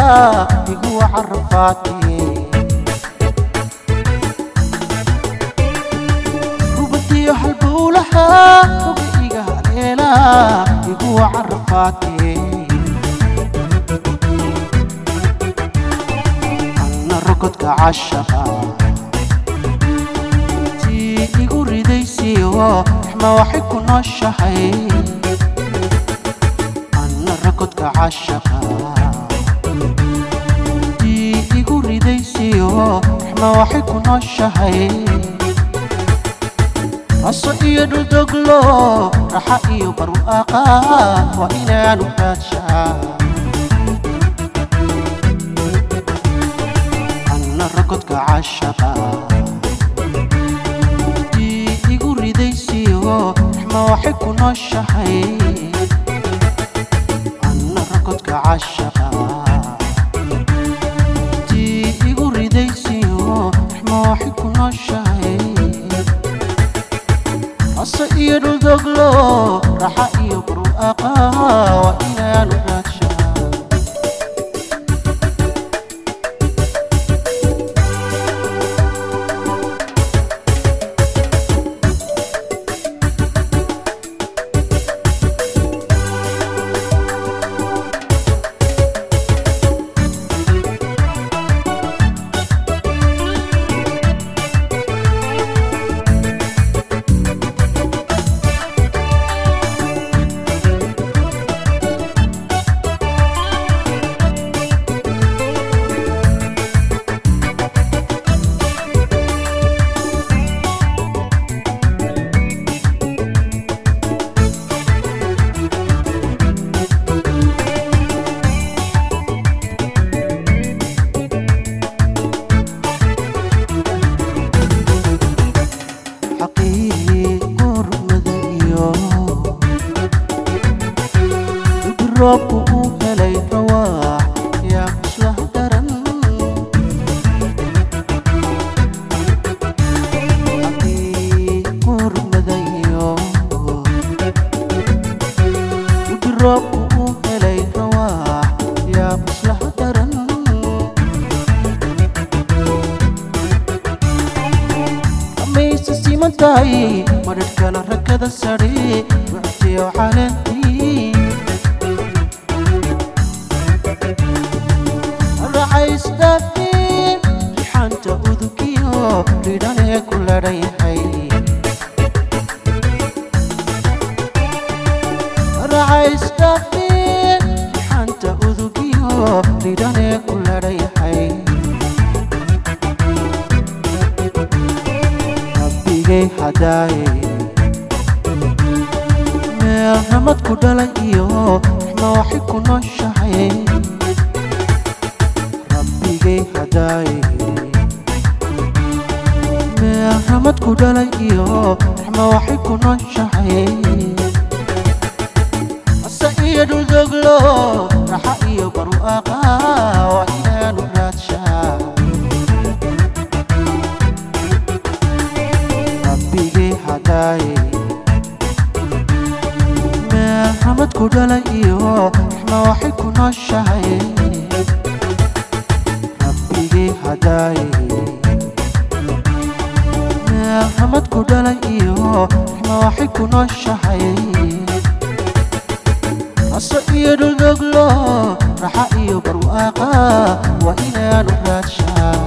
igu carfaatay rubatiyo halbowlaha rubiga haleela igu carfaatay anna rogodka cashaqa tii igu ridaysiyo ma waxay ku nooshahay anna rogodka cashaqa igu ridaysiyo ma waxay ku nooshahay aso iyo dhudoglo raxa iyo barwaaqa waa inaanu raadshaa anna rogodka cashaqa igu ridaysiyo ma waxay ku nooshahay anna rogodka cashaqa waxay ku nooshahay aso iyo dhudoglo raxa iyo barwaaqa waa inaanu raadshaa roobku uu helay rawaax yaa kuslah daran haddii gurmadayo roobku uu helay rawaax yaa kuslah daran amayse siman tahay madhadhkana ragada sare ructiyo caleantii isdafin rixanta udugiyo ridhane ku ladhayahay raca isdafin rixanta udugiyo ridhane ku ladhayahay rabbigay hadaaye meel ramad ku dhalay iyo ma waxay ku nooshahay hadaaye meel ramad ku dhalay iyo ma waxay ku nooshahay asa iyo dhudoglo raxa iyo barwaaqa waa inaanu raadshaa rabbigay hadaaye meel ramad ku dhalay iyo ma waxay ku nooshahay hadaaye meel ramad ku dhalay iyo ma waxay ku nooshahay aso iyo dhudoglo raxa iyo barwaaqa waa inaanu raadshaa